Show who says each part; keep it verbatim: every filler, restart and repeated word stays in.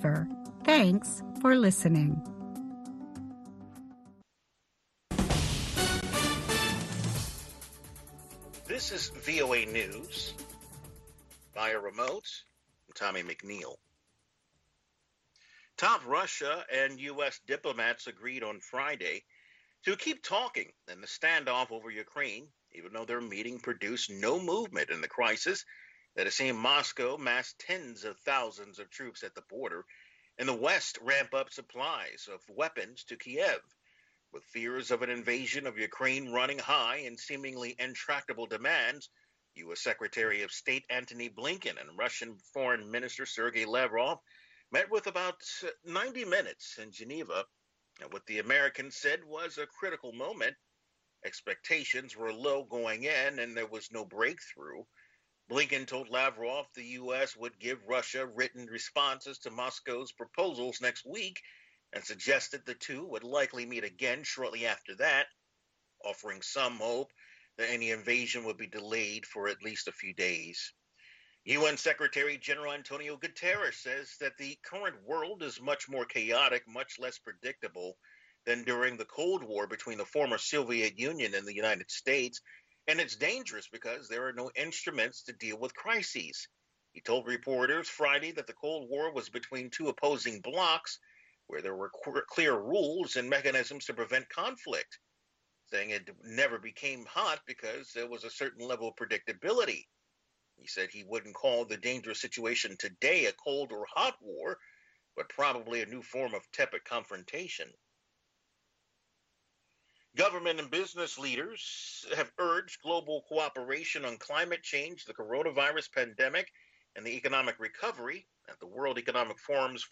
Speaker 1: ever. Thanks for listening.
Speaker 2: This is V O A News. Via remote, I'm Tommy McNeil. Top Russia and U S diplomats agreed on Friday to keep talking in the standoff over Ukraine, even though their meeting produced no movement in the crisis that has seen Moscow mass tens of thousands of troops at the border and the West ramp up supplies of weapons to Kiev. With fears of an invasion of Ukraine running high and seemingly intractable demands, U S Secretary of State Antony Blinken and Russian Foreign Minister Sergei Lavrov met with about ninety minutes in Geneva. And what the Americans said was a critical moment. Expectations were low going in, and there was no breakthrough. Blinken told Lavrov the U S would give Russia written responses to Moscow's proposals next week, and suggested the two would likely meet again shortly after that, offering some hope that any invasion would be delayed for at least a few days. U N Secretary General Antonio Guterres says that the current world is much more chaotic, much less predictable than during the Cold War between the former Soviet Union and the United States, and it's dangerous because there are no instruments to deal with crises. He told reporters Friday that the Cold War was between two opposing blocs where there were clear rules and mechanisms to prevent conflict, saying it never became hot because there was a certain level of predictability. He said he wouldn't call the dangerous situation today a cold or hot war, but probably a new form of tepid confrontation. Government and business leaders have urged global cooperation on climate change, the coronavirus pandemic, and the economic recovery at the World Economic Forum's